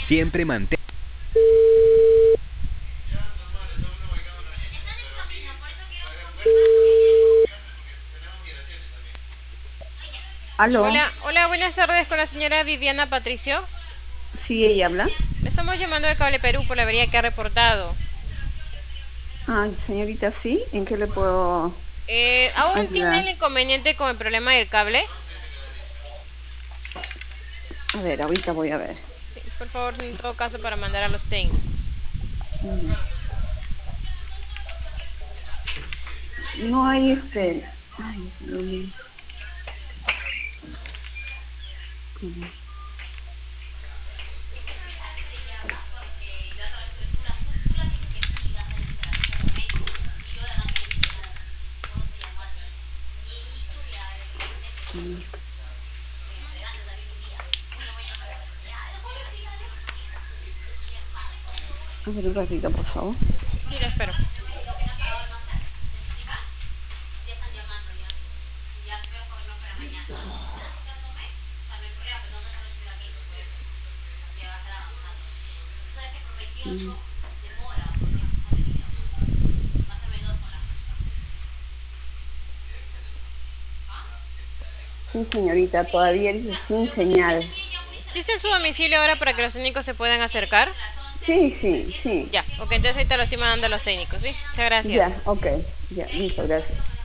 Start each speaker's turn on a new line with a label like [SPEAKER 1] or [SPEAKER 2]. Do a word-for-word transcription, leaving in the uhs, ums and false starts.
[SPEAKER 1] Siempre mantén.
[SPEAKER 2] Aló,
[SPEAKER 3] Hola, hola, buenas tardes con la señora Viviana Patricio.
[SPEAKER 2] sí, ella habla.
[SPEAKER 3] Le estamos llamando de Cable Perú por la avería que ha reportado.
[SPEAKER 2] Ah, señorita, sí, ¿en qué le puedo
[SPEAKER 3] Eh, ¿Aún tiene el
[SPEAKER 2] ayudar?
[SPEAKER 3] inconveniente con el problema del cable?
[SPEAKER 2] A ver, ahorita voy a ver.
[SPEAKER 3] Sí, por favor, en todo caso, para mandar a los técnicos.
[SPEAKER 2] Mm, No hay este. Ay, Dios mío. Mm, mm. A ver, un ratito, por favor.
[SPEAKER 3] Sí, la espero.
[SPEAKER 2] Mm. Sí, señorita, todavía dice sin señal.
[SPEAKER 3] ¿Sí está en su domicilio ahora para que los técnicos se puedan acercar?
[SPEAKER 2] Sí, sí, sí.
[SPEAKER 3] Ya, ok, entonces ahorita lo estoy mandando a los técnicos, ¿sí? Muchas gracias.
[SPEAKER 2] Ya, ok, ya, listo, gracias.